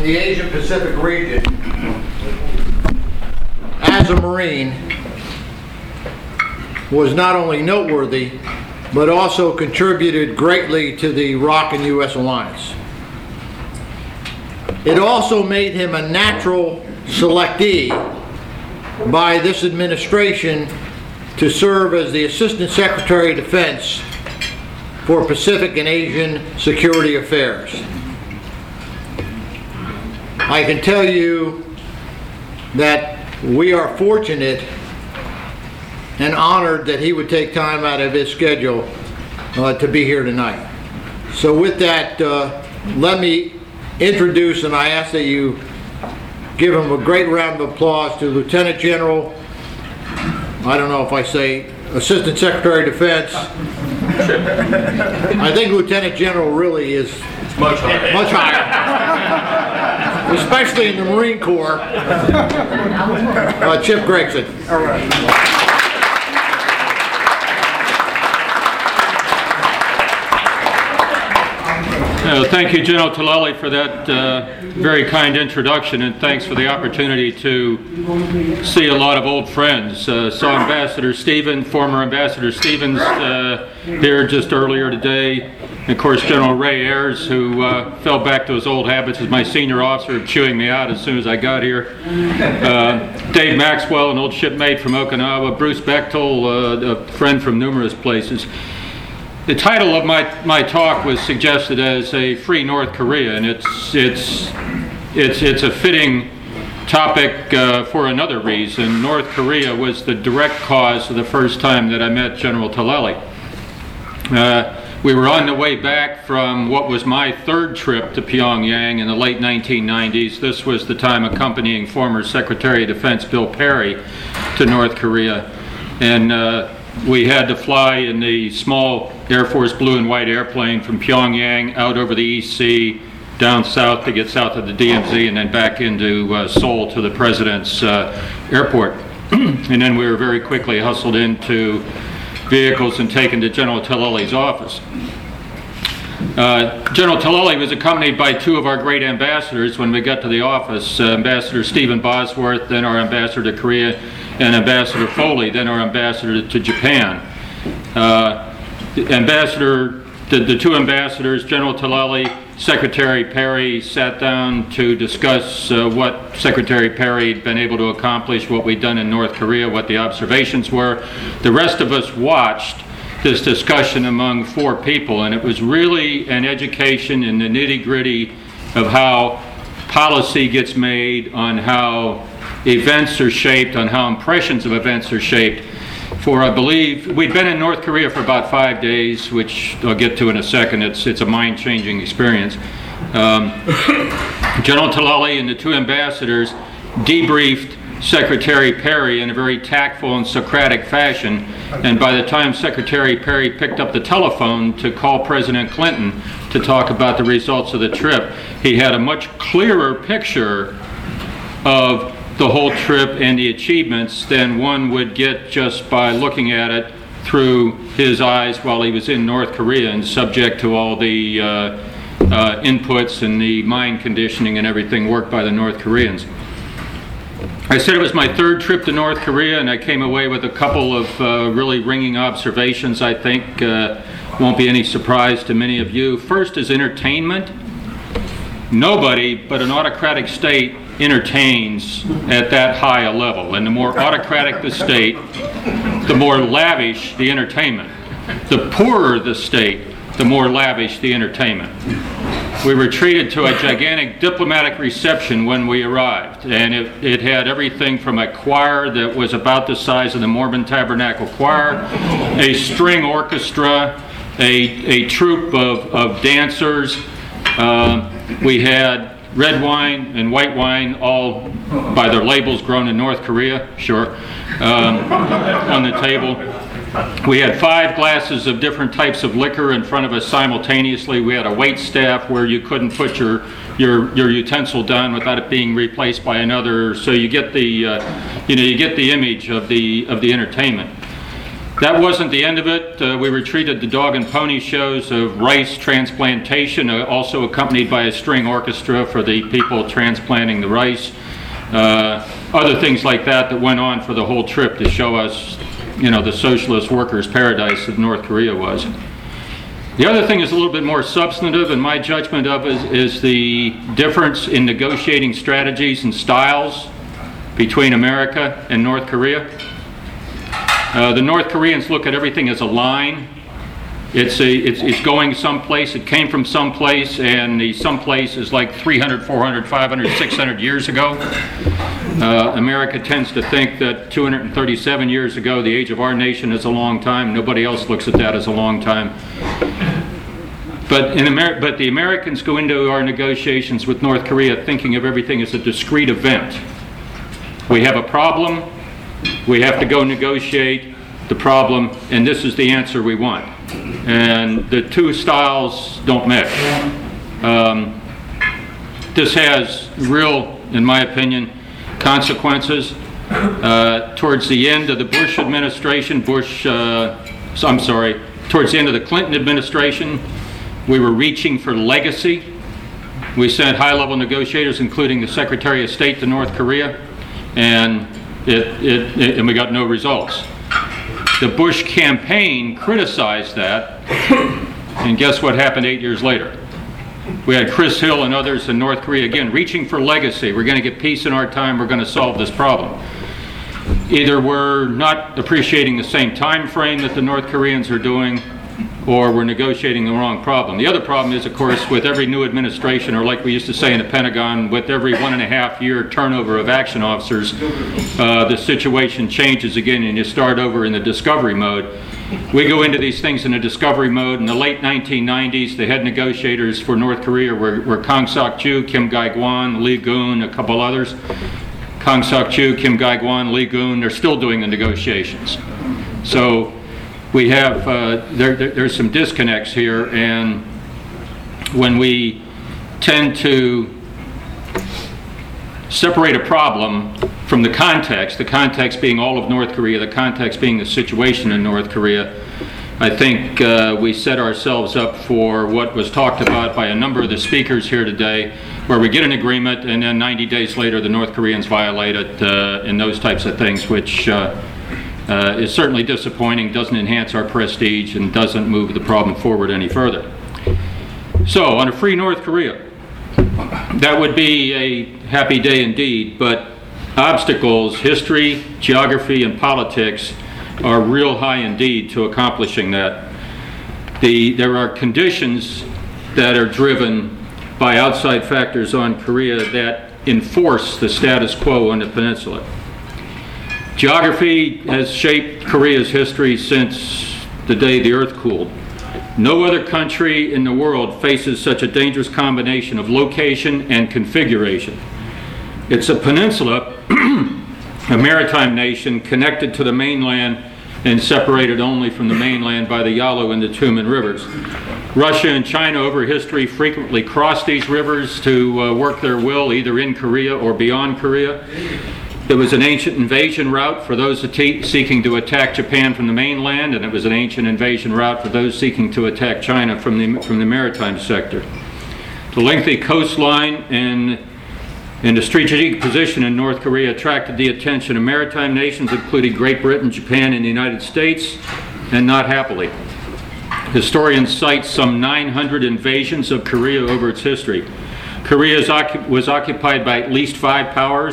the Asia Pacific region as a Marine was not only noteworthy, but also contributed greatly to the Iraq and U.S. alliance. It also made him a natural selectee by this administration to serve as the Assistant Secretary of Defense for Pacific and Asian Security Affairs. I can tell you that we are fortunate and honored that he would take time out of his schedule to be here tonight. So with that, let me introduce, and I ask that you give him a great round of applause, to Lieutenant General, I don't know if I say Assistant Secretary of Defense. I think Lieutenant General really is much higher. Especially in the Marine Corps. Chip Gregson. All right. Thank you, General Tillelly, for that very kind introduction, and thanks for the opportunity to see a lot of old friends. Saw Ambassador Stevens, former Ambassador Stevens, here just earlier today. And of course, General Ray Ayers, who fell back to his old habits as my senior officer of chewing me out as soon as I got here. Dave Maxwell, an old shipmate from Okinawa. Bruce Bechtel, a friend from numerous places. The title of my talk was suggested as a free North Korea, and it's a fitting topic for another reason. North Korea was the direct cause of the first time that I met General Tillelly. We were on the way back from what was my third trip to Pyongyang in the late 1990s. This was the time accompanying former Secretary of Defense Bill Perry to North Korea, and we had to fly in the small Air Force blue and white airplane from Pyongyang out over the East Sea, down south to get south of the DMZ, and then back into Seoul to the President's airport. And then we were very quickly hustled into vehicles and taken to General Tillelly's office. General Tillelly was accompanied by two of our great ambassadors when we got to the office, Ambassador Stephen Bosworth, then our ambassador to Korea, and Ambassador Foley, then our ambassador to Japan. The two ambassadors, General Tillelly, Secretary Perry, sat down to discuss what Secretary Perry had been able to accomplish, what we'd done in North Korea, what the observations were. The rest of us watched this discussion among four people, and it was really an education in the nitty-gritty of how policy gets made, on how events are shaped, on how impressions of events are shaped. For, I believe, we'd been in North Korea for about 5 days, which I'll get to in a second. It's a mind-changing experience. General Tillelly and the two ambassadors debriefed Secretary Perry in a very tactful and Socratic fashion, and by the time Secretary Perry picked up the telephone to call President Clinton to talk about the results of the trip, he had a much clearer picture of the whole trip and the achievements than one would get just by looking at it through his eyes while he was in North Korea and subject to all the inputs and the mind conditioning and everything worked by the North Koreans. I said it was my third trip to North Korea, and I came away with a couple of really ringing observations, I think. Won't be any surprise to many of you. First is entertainment. Nobody but an autocratic state entertains at that high a level, and the more autocratic the state, the more lavish the entertainment. The poorer the state, the more lavish the entertainment. We were treated to a gigantic diplomatic reception when we arrived, and it had everything from a choir that was about the size of the Mormon Tabernacle Choir, a string orchestra, a troupe of dancers. We had red wine and white wine, all by their labels grown in North Korea, sure, on the table. We had 5 glasses of different types of liquor in front of us simultaneously. We had a wait staff where you couldn't put your utensil down without it being replaced by another. So you get the you get the image of the entertainment. That wasn't the end of it. We retreated to dog and pony shows of rice transplantation, also accompanied by a string orchestra for the people transplanting the rice. Other things like that went on for the whole trip to show us, the socialist workers' paradise that North Korea was. The other thing is a little bit more substantive, in my judgment of is the difference in negotiating strategies and styles between America and North Korea. The North Koreans look at everything as a line. It's going someplace, it came from someplace, and the someplace is like 300, 400, 500, 600 years ago. America tends to think that 237 years ago, the age of our nation, is a long time. Nobody else looks at that as a long time. But the Americans go into our negotiations with North Korea thinking of everything as a discrete event. We have a problem, we have to go negotiate the problem, and this is the answer we want. And the two styles don't mix. This has real, in my opinion, consequences. Towards the end of the Bush administration, towards the end of the Clinton administration, we were reaching for legacy. We sent high-level negotiators, including the Secretary of State, to North Korea, and we got no results. The Bush campaign criticized that, and guess what happened 8 years later? We had Chris Hill and others in North Korea, again, reaching for legacy. We're going to get peace in our time, we're going to solve this problem. Either we're not appreciating the same time frame that the North Koreans are doing, or we're negotiating the wrong problem. The other problem is, of course, with every new administration, or like we used to say in the Pentagon, with every 1.5 year turnover of action officers, the situation changes again and you start over in the discovery mode. We go into these things in a discovery mode. In the late 1990s, the head negotiators for North Korea were Kang Sok-ju, Kim Gae-gwan, Lee Goon, a couple others. Kang Sok-ju, Kim Gae-gwan, Lee Goon, they're still doing the negotiations. So we have, there's some disconnects here, and when we tend to separate a problem from the context being all of North Korea, the context being the situation in North Korea, I think we set ourselves up for what was talked about by a number of the speakers here today, where we get an agreement and then 90 days later the North Koreans violate it, and those types of things, which is certainly disappointing, doesn't enhance our prestige, and doesn't move the problem forward any further. So, on a free North Korea, that would be a happy day indeed, but obstacles, history, geography, and politics are real high indeed to accomplishing that. There are conditions that are driven by outside factors on Korea that enforce the status quo on the peninsula. Geography has shaped Korea's history since the day the earth cooled. No other country in the world faces such a dangerous combination of location and configuration. It's a peninsula, a maritime nation connected to the mainland and separated only from the mainland by the Yalu and the Tumen rivers. Russia and China over history frequently crossed these rivers to work their will either in Korea or beyond Korea. It was an ancient invasion route for those seeking to attack Japan from the mainland, and it was an ancient invasion route for those seeking to attack China from the maritime sector. The lengthy coastline and the strategic position in North Korea attracted the attention of maritime nations, including Great Britain, Japan, and the United States, and not happily. Historians cite some 900 invasions of Korea over its history. Korea was occupied by at least five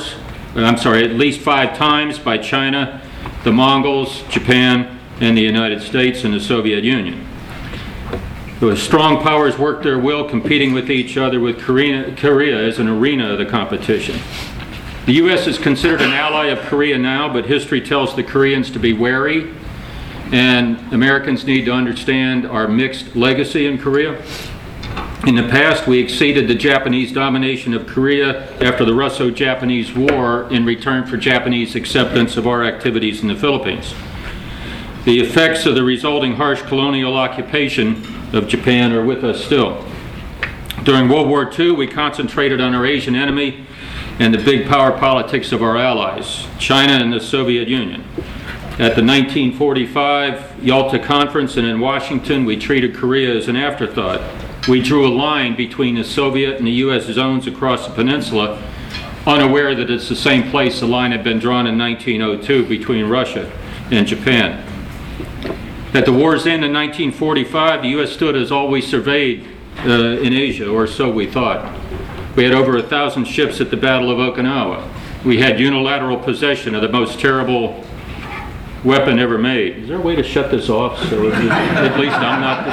times by China, the Mongols, Japan, and the United States and the Soviet Union. The strong powers worked their will, competing with each other, with Korea as an arena of the competition. The U.S. is considered an ally of Korea now, but history tells the Koreans to be wary, and Americans need to understand our mixed legacy in Korea. In the past, we exceeded the Japanese domination of Korea after the Russo-Japanese War in return for Japanese acceptance of our activities in the Philippines. The effects of the resulting harsh colonial occupation of Japan are with us still. During World War II, we concentrated on our Asian enemy and the big power politics of our allies, China and the Soviet Union. At the 1945 Yalta Conference and in Washington, we treated Korea as an afterthought. We drew a line between the Soviet and the U.S. zones across the peninsula, unaware that it's the same place the line had been drawn in 1902 between Russia and Japan. At the war's end in 1945, the U.S. stood as all we surveyed in Asia, or so we thought. We had over 1,000 ships at the Battle of Okinawa. We had unilateral possession of the most terrible weapon ever made. Is there a way to shut this off so at least I'm not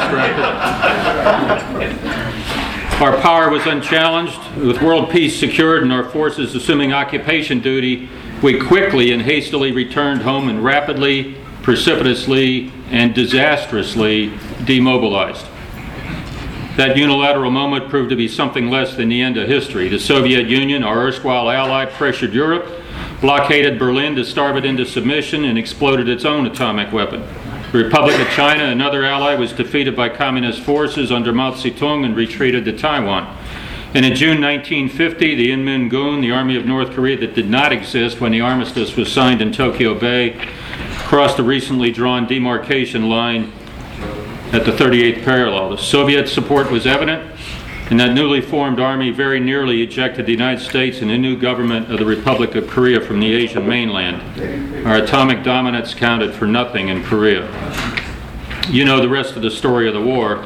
distracted? Our power was unchallenged. With world peace secured and our forces assuming occupation duty, we quickly and hastily returned home and rapidly, precipitously, and disastrously demobilized. That unilateral moment proved to be something less than the end of history. The Soviet Union, our erstwhile ally, pressured Europe, blockaded Berlin to starve it into submission, and exploded its own atomic weapon. The Republic of China, another ally, was defeated by communist forces under Mao Zedong and retreated to Taiwan. And in June 1950, the Inmingun, the army of North Korea that did not exist when the armistice was signed in Tokyo Bay, crossed the recently drawn demarcation line at the 38th parallel. The Soviet support was evident, and that newly formed army very nearly ejected the United States and the new government of the Republic of Korea from the Asian mainland. Our atomic dominance counted for nothing in Korea. You know the rest of the story of the war.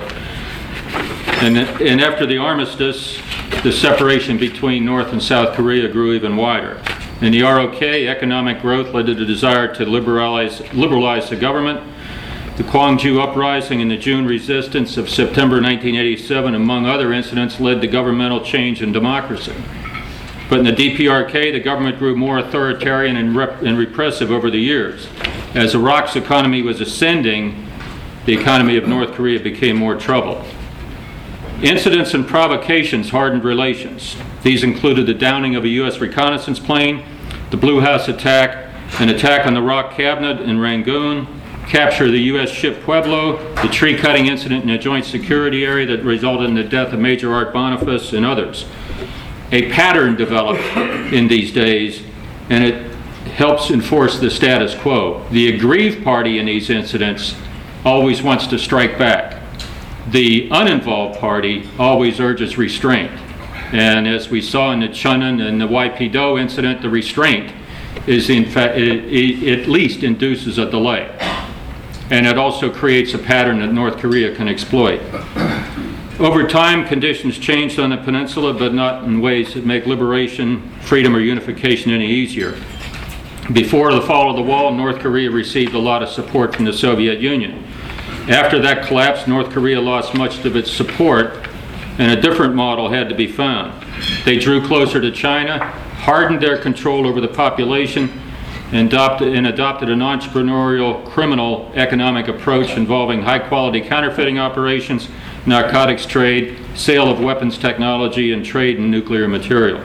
And after the armistice, the separation between North and South Korea grew even wider. In the ROK, economic growth led to the desire to liberalize the government. The Gwangju Uprising and the June Resistance of September 1987, among other incidents, led to governmental change and democracy. But in the DPRK, the government grew more authoritarian and repressive over the years. As Iraq's economy was ascending, the economy of North Korea became more troubled. Incidents and provocations hardened relations. These included the downing of a U.S. reconnaissance plane, the Blue House attack, an attack on the Rock Cabinet in Rangoon, capture of the U.S. ship Pueblo, the tree-cutting incident in a joint security area that resulted in the death of Major Art Boniface, and others. A pattern developed in these days, and it helps enforce the status quo. The aggrieved party in these incidents always wants to strike back. The uninvolved party always urges restraint. And as we saw in the Chunnan and the YP-Do incident, the restraint is in fact, it at least induces a delay. And it also creates a pattern that North Korea can exploit. Over time, conditions changed on the peninsula, but not in ways that make liberation, freedom, or unification any easier. Before the fall of the wall, North Korea received a lot of support from the Soviet Union. After that collapse, North Korea lost much of its support, and a different model had to be found. They drew closer to China, hardened their control over the population, and adopted an entrepreneurial criminal economic approach involving high-quality counterfeiting operations, narcotics trade, sale of weapons technology, and trade in nuclear material.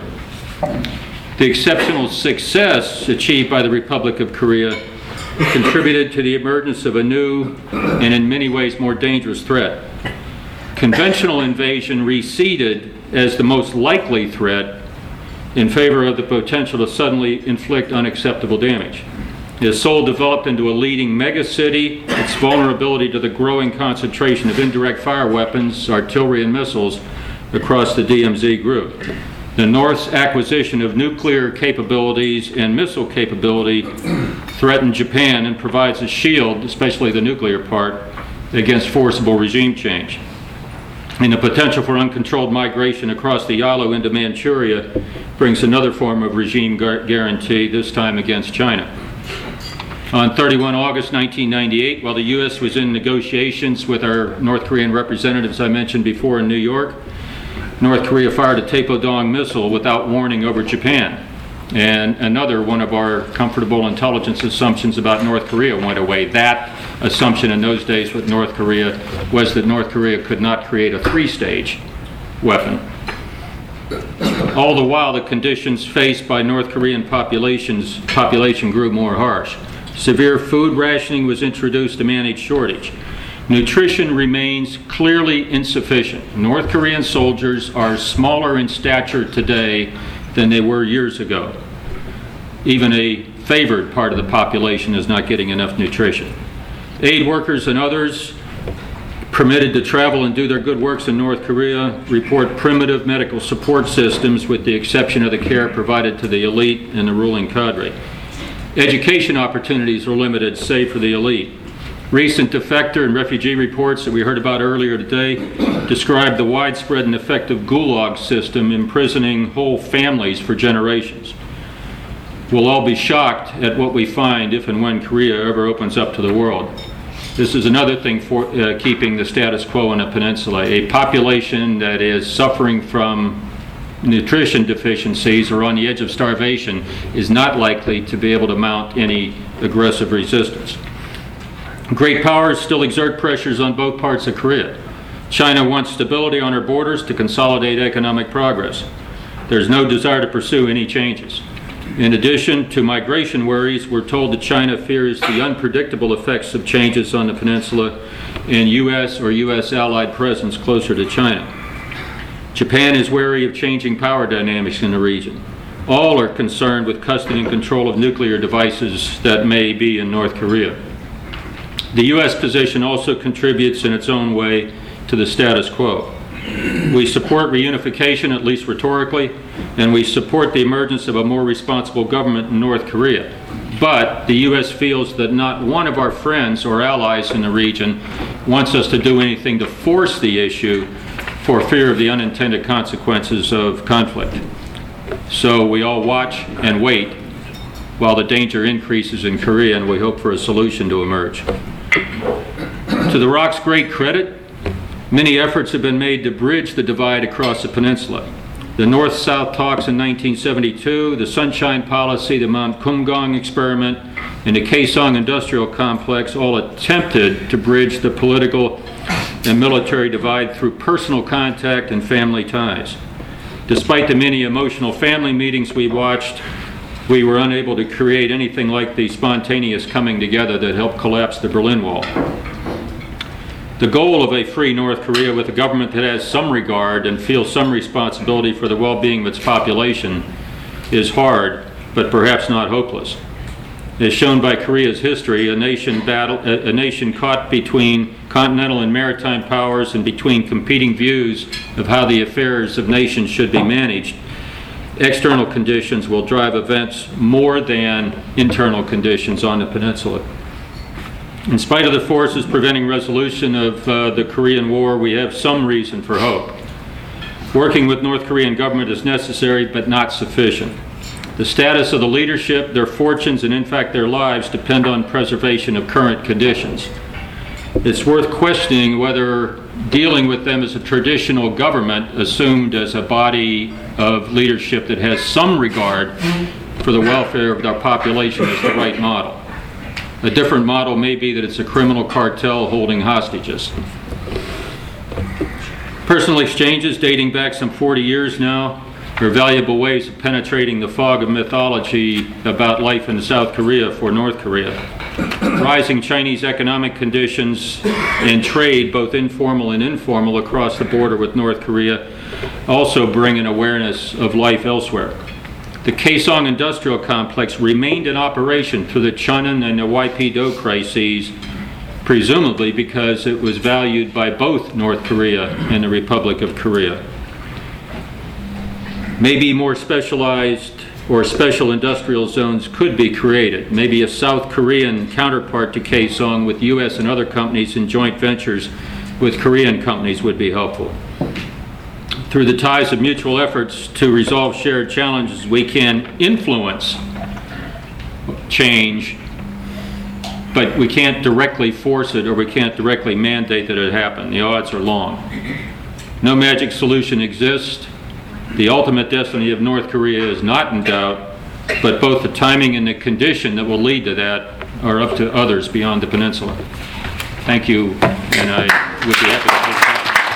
The exceptional success achieved by the Republic of Korea contributed to the emergence of a new and in many ways more dangerous threat. Conventional invasion receded as the most likely threat in favor of the potential to suddenly inflict unacceptable damage. As Seoul developed into a leading megacity, its vulnerability to the growing concentration of indirect fire weapons, artillery, and missiles across the DMZ grew. The North's acquisition of nuclear capabilities and missile capability threatened Japan and provides a shield, especially the nuclear part, against forcible regime change. And the potential for uncontrolled migration across the Yalu into Manchuria brings another form of regime guarantee, this time against China. On 31 August 1998, while the U.S. was in negotiations with our North Korean representatives I mentioned before in New York, North Korea fired a Taepodong missile without warning over Japan. And another one of our comfortable intelligence assumptions about North Korea went away. That assumption in those days with North Korea was that North Korea could not create a three-stage weapon. All the while, the conditions faced by North Korean population grew more harsh. Severe food rationing was introduced to manage shortage. Nutrition remains clearly insufficient. North Korean soldiers are smaller in stature today than they were years ago. Even a favored part of the population is not getting enough nutrition. Aid workers and others permitted to travel and do their good works in North Korea report primitive medical support systems with the exception of the care provided to the elite and the ruling cadre. Education opportunities are limited, save for the elite. Recent defector and refugee reports that we heard about earlier today describe the widespread and effective gulag system imprisoning whole families for generations. We'll all be shocked at what we find if and when Korea ever opens up to the world. This is another thing for keeping the status quo on a peninsula. A population that is suffering from nutrition deficiencies or on the edge of starvation is not likely to be able to mount any aggressive resistance. Great powers still exert pressures on both parts of Korea. China wants stability on her borders to consolidate economic progress. There's no desire to pursue any changes. In addition to migration worries, we're told that China fears the unpredictable effects of changes on the peninsula and U.S. or U.S. allied presence closer to China. Japan is wary of changing power dynamics in the region. All are concerned with custody and control of nuclear devices that may be in North Korea. The U.S. position also contributes in its own way to the status quo. We support reunification, at least rhetorically, and we support the emergence of a more responsible government in North Korea. But the U.S. feels that not one of our friends or allies in the region wants us to do anything to force the issue for fear of the unintended consequences of conflict. So we all watch and wait while the danger increases in Korea, and we hope for a solution to emerge. To the ROC's great credit, many efforts have been made to bridge the divide across the peninsula. The North-South talks in 1972, the Sunshine Policy, the Mount Kumgang experiment, and the Kaesong Industrial Complex all attempted to bridge the political and military divide through personal contact and family ties. Despite the many emotional family meetings we watched, we were unable to create anything like the spontaneous coming together that helped collapse the Berlin Wall. The goal of a free North Korea with a government that has some regard and feels some responsibility for the well-being of its population is hard, but perhaps not hopeless. As shown by Korea's history, a nation caught between continental and maritime powers and between competing views of how the affairs of nations should be managed, external conditions will drive events more than internal conditions on the peninsula. In spite of the forces preventing resolution of the Korean War, we have some reason for hope. Working with North Korean government is necessary but not sufficient. The status of the leadership, their fortunes, and in fact their lives depend on preservation of current conditions. It's worth questioning whether dealing with them as a traditional government assumed as a body of leadership that has some regard for the welfare of our population is the right model. A different model may be that it's a criminal cartel holding hostages. Personal exchanges dating back some 40 years now are valuable ways of penetrating the fog of mythology about life in South Korea for North Korea. Rising Chinese economic conditions and trade, both informal and informal, across the border with North Korea also bring an awareness of life elsewhere. The Kaesong Industrial Complex remained in operation through the Cheonan and the Naypyidaw crises, presumably because it was valued by both North Korea and the Republic of Korea. Maybe more specialized or special industrial zones could be created. Maybe a South Korean counterpart to Kaesong with U.S. and other companies in joint ventures with Korean companies would be helpful. Through the ties of mutual efforts to resolve shared challenges, we can influence change, but we can't directly force it or we can't directly mandate that it happen. The odds are long. No magic solution exists. The ultimate destiny of North Korea is not in doubt, but both the timing and the condition that will lead to that are up to others beyond the peninsula. Thank you, and I would be happy to take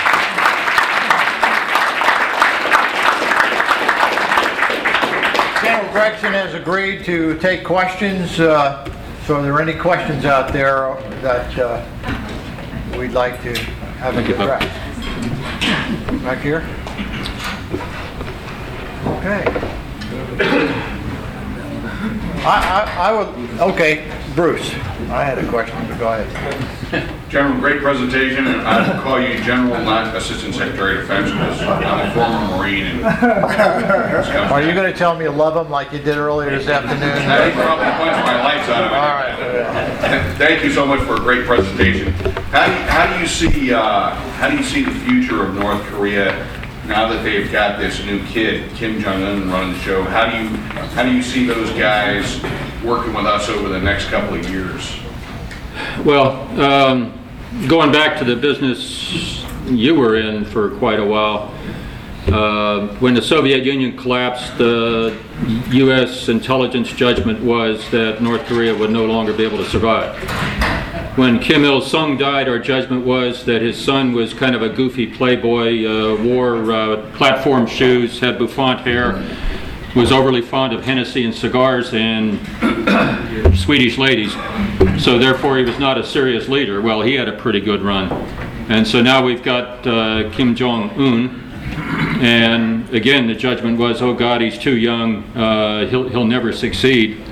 questions. General Gregson has agreed to take questions, so are there any questions out there that we'd like to have addressed? Back here? Okay. I would, okay, Bruce, I had a question, but go ahead. General, great presentation, and I will call you General, not Assistant Secretary of Defense, because I'm a former Marine. And Are you going to tell me you love him like you did earlier this afternoon? I probably punched my lights out of it. All right. Thank you so much for a great presentation. How do you see the future of North Korea now that they've got this new kid, Kim Jong-un, running the show? How do you see those guys working with us over the next couple of years? Well, going back to the business you were in for quite a while, when the Soviet Union collapsed, the U.S. intelligence judgment was that North Korea would no longer be able to survive. When Kim Il-sung died, our judgment was that his son was kind of a goofy playboy, wore platform shoes, had bouffant hair, was overly fond of Hennessy and cigars and Swedish ladies. So therefore he was not a serious leader. Well, he had a pretty good run. And so now we've got Kim Jong-un. And again, the judgment was, oh God, he's too young. He'll never succeed.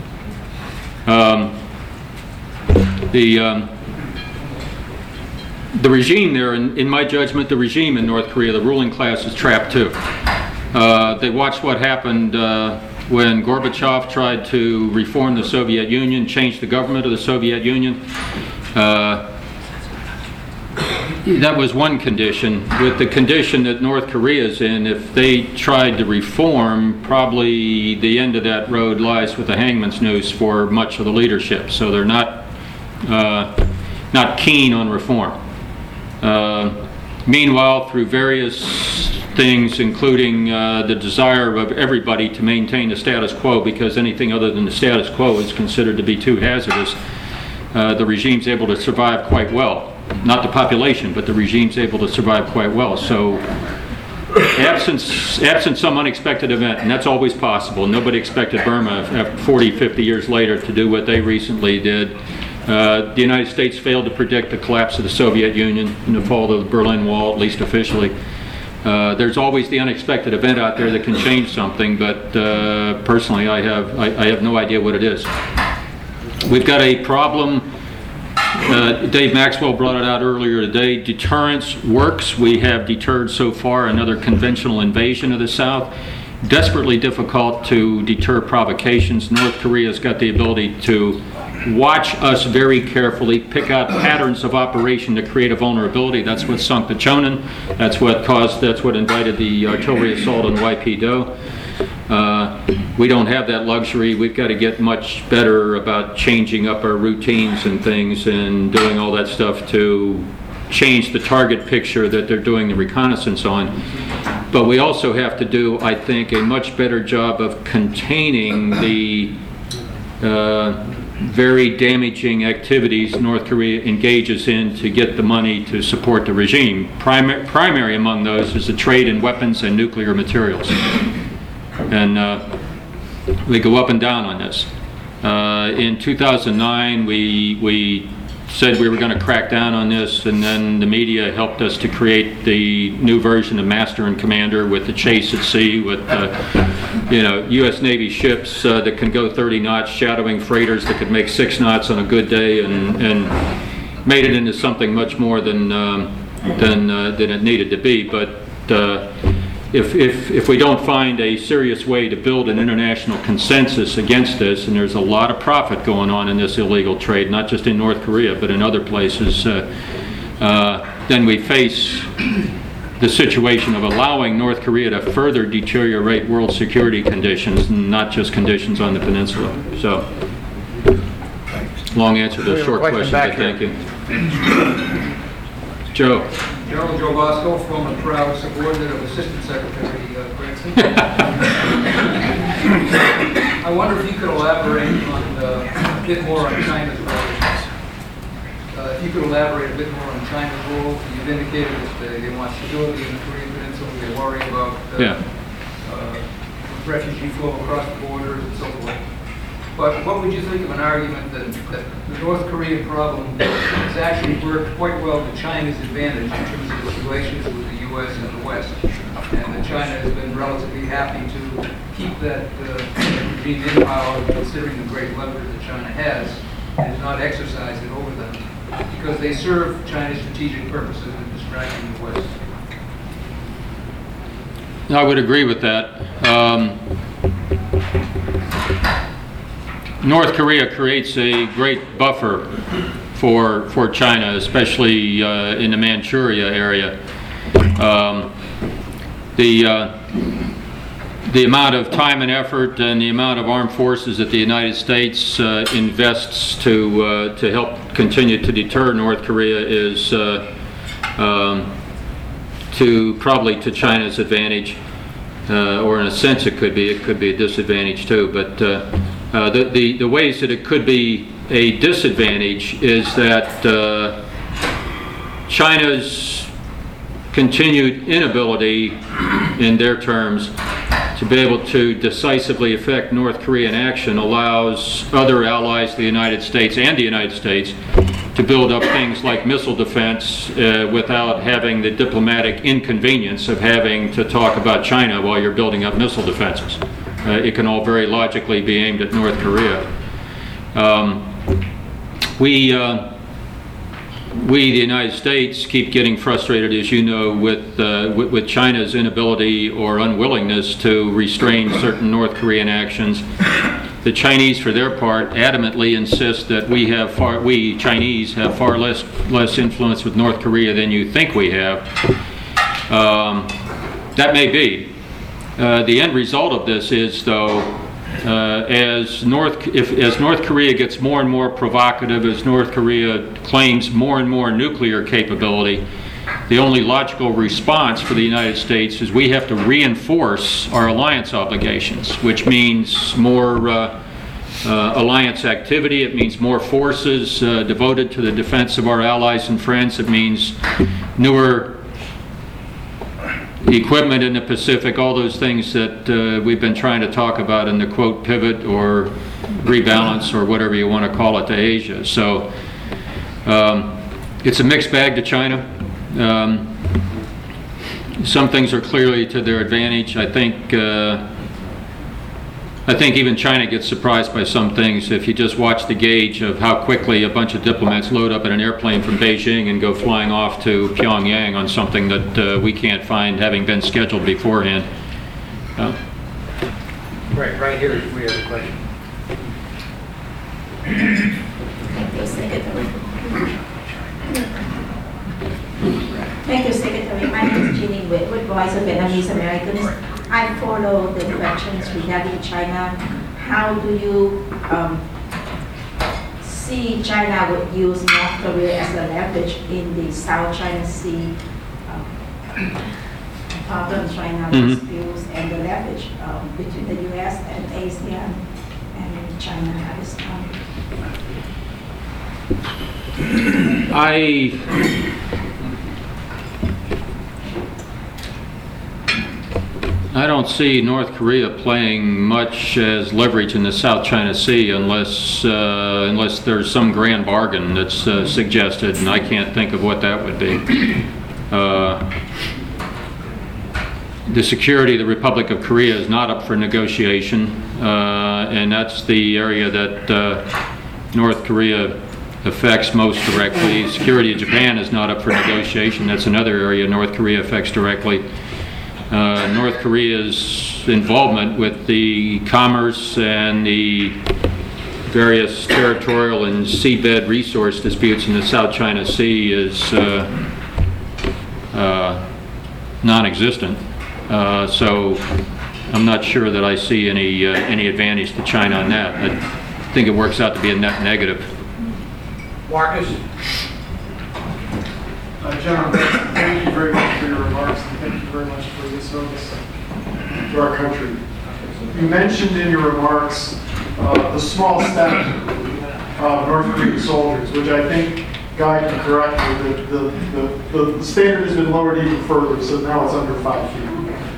The regime there, in my judgment, the regime in North Korea, the ruling class, is trapped too. They watched what happened when Gorbachev tried to reform the Soviet Union, change the government of the Soviet Union. That was one condition. With the condition that North Korea is in, if they tried to reform, probably the end of that road lies with the hangman's noose for much of the leadership. So they're not keen on reform. Meanwhile, through various things, including the desire of everybody to maintain the status quo, because anything other than the status quo is considered to be too hazardous, the regime's able to survive quite well. Not the population, but the regime's able to survive quite well. So absent some unexpected event, and that's always possible. Nobody expected Burma 40, 50 years later to do what they recently did. The United States failed to predict the collapse of the Soviet Union and the fall of the Berlin Wall, at least officially. There's always the unexpected event out there that can change something, but personally I have no idea what it is. We've got a problem. Dave Maxwell brought it out earlier today. Deterrence works. We have deterred so far another conventional invasion of the South. Desperately difficult to deter provocations. North Korea's got the ability to watch us very carefully, pick out patterns of operation to create a vulnerability. That's what sunk the Chonin. That's what invited the artillery assault on YP-Do. We don't have that luxury. We've got to get much better about changing up our routines and things and doing all that stuff to change the target picture that they're doing the reconnaissance on. But we also have to do, I think, a much better job of containing the very damaging activities North Korea engages in to get the money to support the regime. Primary among those is the trade in weapons and nuclear materials. And we go up and down on this. In 2009, we said we were going to crack down on this, and then the media helped us to create the new version of Master and Commander with the chase at sea, with U.S. Navy ships that can go 30 knots, shadowing freighters that could make 6 knots on a good day, and made it into something much more than it needed to be. But if we don't find a serious way to build an international consensus against this, and there's a lot of profit going on in this illegal trade, not just in North Korea, but in other places, then we face the situation of allowing North Korea to further deteriorate world security conditions, not just conditions on the peninsula. So, long answer to a short question, but thank you. Joe. General Joe Bosco, from a proud subordinate of Assistant Secretary Gregson. I wonder if you could elaborate on a bit more on China's relations. If you could elaborate a bit more on China's role. You've indicated that they want stability in the Korean Peninsula. They worry about refugee flow across the borders and so forth. But what would you think of an argument that the North Korean problem has actually worked quite well to China's advantage in terms of its relations with the U.S. and the West, and that China has been relatively happy to keep that being in power, considering the great leverage that China has, and has not exercised it over them, because they serve China's strategic purposes in distracting the West. I would agree with that. North Korea creates a great buffer for China, especially in the Manchuria area. The amount of time and effort and the amount of armed forces that the United States invests to help continue to deter North Korea is probably to China's advantage, or in a sense it could be a disadvantage too. But the ways that it could be a disadvantage is that China's continued inability, in their terms, to be able to decisively affect North Korean action allows other allies, the United States and the United States, to build up things like missile defense without having the diplomatic inconvenience of having to talk about China while you're building up missile defenses. It can all very logically be aimed at North Korea. We, the United States, keep getting frustrated, as you know, with China's inability or unwillingness to restrain certain North Korean actions. The Chinese, for their part, adamantly insist that we Chinese have far less influence with North Korea than you think we have. That may be. The end result of this is, though, as North Korea gets more and more provocative, as North Korea claims more and more nuclear capability, the only logical response for the United States is we have to reinforce our alliance obligations, which means more alliance activity. It means more forces devoted to the defense of our allies and friends. It means newer equipment in the Pacific, all those things that we've been trying to talk about in the quote pivot or rebalance or whatever you want to call it to Asia. So it's a mixed bag to China. Some things are clearly to their advantage. I think even China gets surprised by some things. If you just watch the gauge of how quickly a bunch of diplomats load up in an airplane from Beijing and go flying off to Pyongyang on something that we can't find having been scheduled beforehand. Right here, we have a question. Thank you, Secretary. My name is Jeannie Witt with Voice of Vietnamese Americans. I follow the questions regarding China. How do you see China would use North Korea as a leverage in the South China Sea problems right now, disputes, and the leverage between the U.S. and ASEAN and China at this time? I don't see North Korea playing much as leverage in the South China Sea unless there's some grand bargain that's suggested, and I can't think of what that would be. The security of the Republic of Korea is not up for negotiation, and that's the area that North Korea affects most directly. Security of Japan is not up for negotiation. That's another area North Korea affects directly. North Korea's involvement with the commerce and the various territorial and seabed resource disputes in the South China Sea is non-existent. So I'm not sure that I see any advantage to China on that. I think it works out to be a net negative. Marcus? John, thank you very much for your remarks, and thank you very much for your service to our country. You mentioned in your remarks the small stature of North Korean soldiers, which I think guide you correctly. The standard has been lowered even further, so now it's under 5 feet.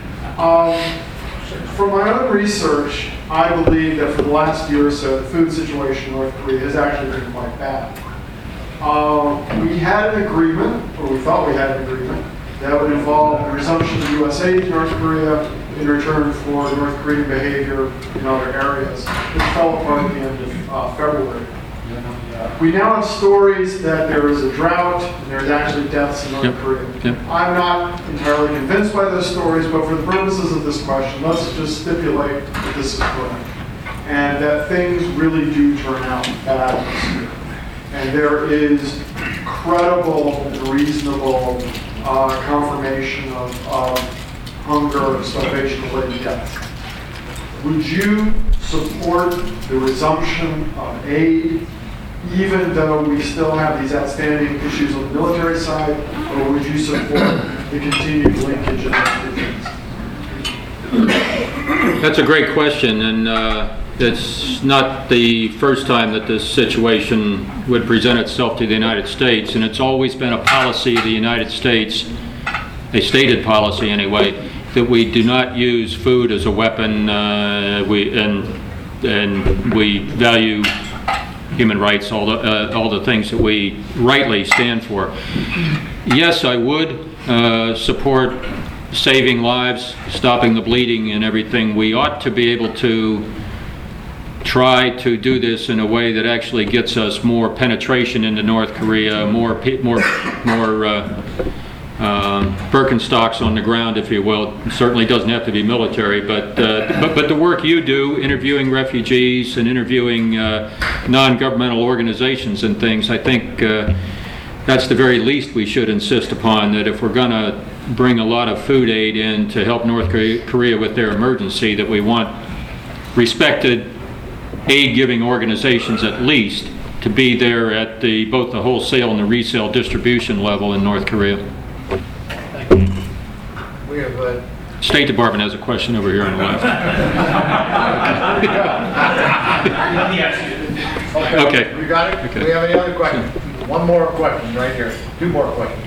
From my own research, I believe that for the last year or so, the food situation in North Korea has actually been quite bad. We had an agreement, or we thought we had an agreement, that would involve the resumption of U.S. aid to North Korea, in return for North Korean behavior in other areas. It fell apart at the end of February. We now have stories that there is a drought and there's actually deaths in North Yep. Korea. Yep. I'm not entirely convinced by those stories, but for the purposes of this question, let's just stipulate that this is correct. And that things really do turn out bad this year. And there is credible and reasonable confirmation of hunger and starvation-related deaths. Would you support the resumption of aid, even though we still have these outstanding issues on the military side, or would you support the continued linkage of these things? That's a great question, and it's not the first time that this situation would present itself to the United States, and it's always been a policy of the United States, a stated policy anyway, that we do not use food as a weapon. We value human rights, all the things that we rightly stand for. Yes, I would support saving lives, stopping the bleeding and everything. We ought to be able to try to do this in a way that actually gets us more penetration into North Korea, more Birkenstocks on the ground, if you will. It certainly doesn't have to be military, but the work you do, interviewing refugees and interviewing non-governmental organizations and things, I think that's the very least we should insist upon, that if we're going to bring a lot of food aid in to help North Korea with their emergency, that we want respected aid-giving organizations at least to be there at both the wholesale and the resale distribution level in North Korea. We have State Department has a question over here on the left. Okay. You got it? Okay. Do we have any other questions? One more question right here. Two more questions.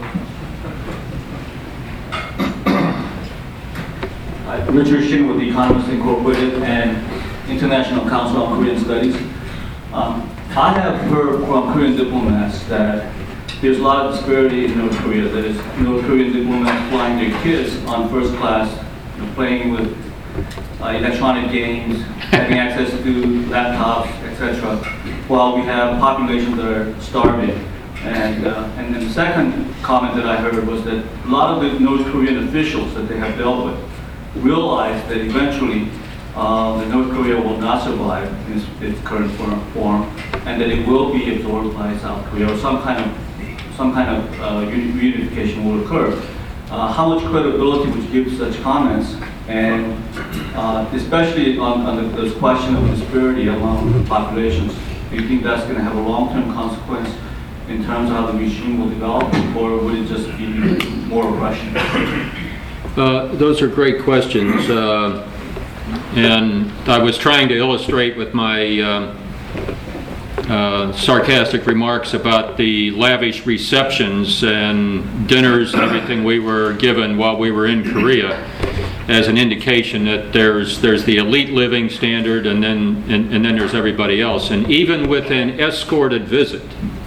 Richard Shin with The Economist Incorporated and International Council on Korean Studies. I have heard from Korean diplomats that there's a lot of disparity in North Korea. That is, North Korean diplomats flying their kids on first class, playing with electronic games, having access to laptops, etc., while we have populations that are starving. And then the second comment that I heard was that a lot of the North Korean officials that they have dealt with realize that eventually the North Korea will not survive in its current form, and that it will be absorbed by South Korea, or some kind of reunification will occur. How much credibility would you give to such comments, and especially on this question of disparity among populations? Do you think that's going to have a long-term consequence in terms of how the regime will develop, or would it just be more aggression? Those are great questions, and I was trying to illustrate with my sarcastic remarks about the lavish receptions and dinners and everything we were given while we were in Korea as an indication that there's the elite living standard, and then there's everybody else. And even with an escorted visit,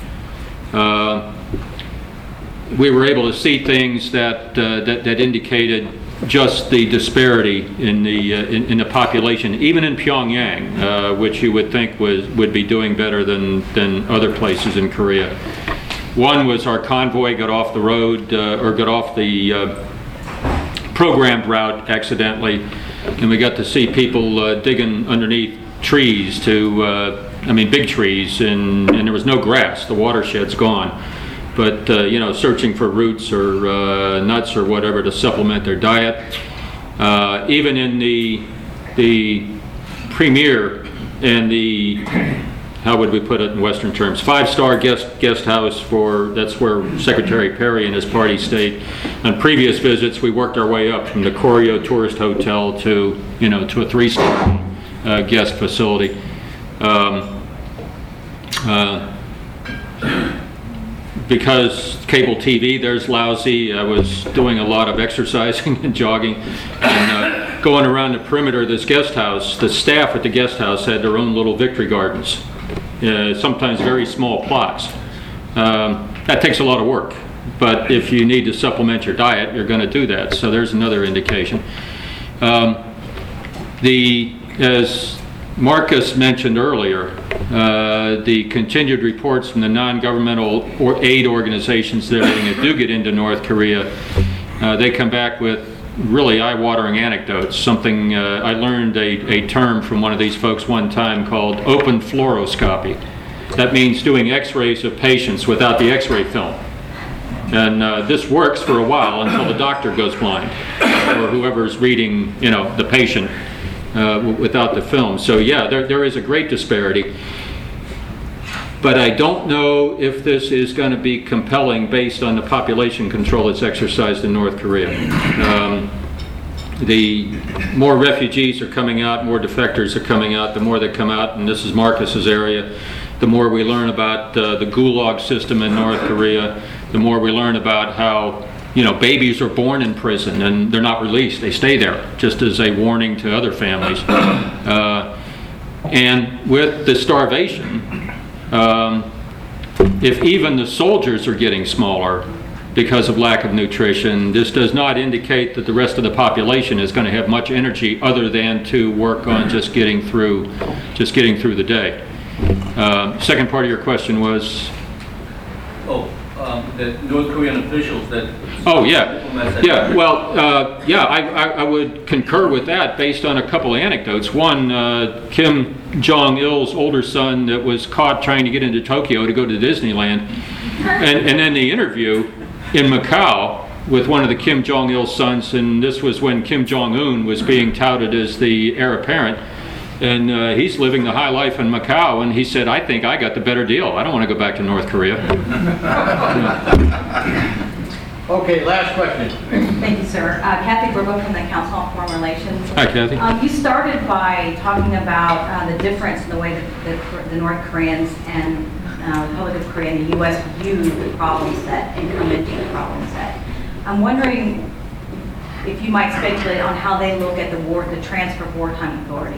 we were able to see things that indicated just the disparity in the population, even in Pyongyang, which you would think would be doing better than other places in Korea. One was our convoy got off the road, or got off the programmed route accidentally, and we got to see people digging underneath trees big trees, and there was no grass. The watershed's gone. But, searching for roots or nuts or whatever to supplement their diet. Even in the premier and the, how would we put it in Western terms, 5-star guest house that's where Secretary Perry and his party stayed. On previous visits, we worked our way up from the Koryo Tourist Hotel to a 3-star guest facility. Because cable TV, there's lousy. I was doing a lot of exercising and jogging and going around the perimeter of this guest house. The staff at the guest house had their own little victory gardens, sometimes very small plots. That takes a lot of work, but if you need to supplement your diet, you're going to do that. So there's another indication. As Marcus mentioned earlier, the continued reports from the non-governmental aid organizations that do get into North Korea, they come back with really eye-watering anecdotes. Something I learned a term from one of these folks one time called open fluoroscopy. That means doing x-rays of patients without the x-ray film. And this works for a while until the doctor goes blind or whoever's reading, the patient without the film. So yeah, there is a great disparity. But I don't know if this is going to be compelling based on the population control that's exercised in North Korea. The more refugees are coming out, more defectors are coming out. The more they come out, and this is Marcus's area, the more we learn about the gulag system in North Korea, the more we learn about how babies are born in prison and they're not released. They stay there just as a warning to other families. And with the starvation, if even the soldiers are getting smaller because of lack of nutrition, this does not indicate that the rest of the population is going to have much energy other than to work on just getting through the day. Second part of your question was? The North Korean officials that... Oh, yeah. Yeah, well, I would concur with that based on a couple of anecdotes. One, Kim Jong-il's older son that was caught trying to get into Tokyo to go to Disneyland. And then the interview in Macau with one of the Kim Jong-il sons, and this was when Kim Jong-un was being touted as the heir apparent. And he's living the high life in Macau, and he said, I think I got the better deal. I don't want to go back to North Korea. Okay, last question. Thank you, sir. Kathy Burbo from the Council on Foreign Relations. Hi, Kathy. You started by talking about the difference in the way that the North Koreans and the Republic of Korea and the U.S. view the problem set and come into the problem set. I'm wondering if you might speculate on how they look at the transfer of wartime authority.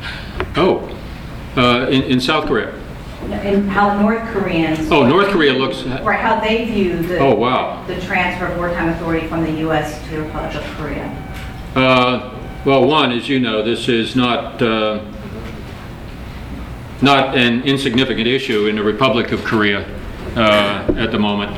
In South Korea. And how North Koreans... Oh, North Korea looks... Right, how they view the transfer of wartime authority from the U.S. to the Republic of Korea. Well, one, as you know, this is not an insignificant issue in the Republic of Korea at the moment.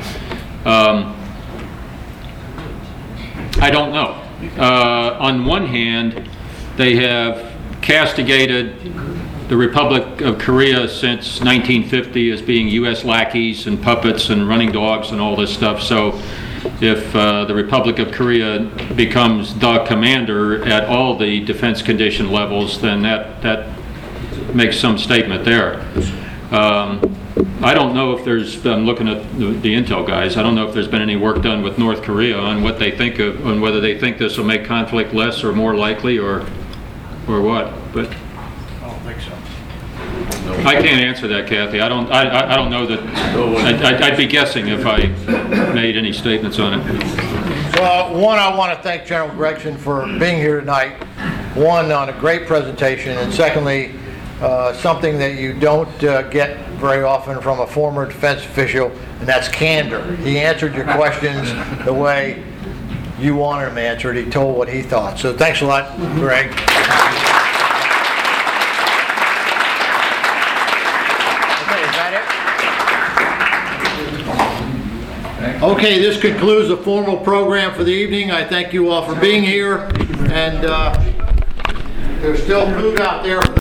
I don't know. On one hand, they have castigated the Republic of Korea since 1950 as being U.S. lackeys and puppets and running dogs and all this stuff. So if the Republic of Korea becomes the commander at all the defense condition levels, then that makes some statement there. I don't know if I'm looking at the intel guys, I don't know if there's been any work done with North Korea on what they think of, on whether they think this will make conflict less or more likely or what, but. I don't think so. I can't answer that, Kathy. I don't know that. I'd be guessing if I made any statements on it. Well, one, I want to thank General Gregson for being here tonight. One, on a great presentation, and secondly, something that you don't get very often from a former defense official, and that's candor. He answered your questions the way you wanted him answered. He told what he thought. So thanks a lot, Greg. Okay, this concludes the formal program for the evening. I thank you all for being here, and there's still food out there.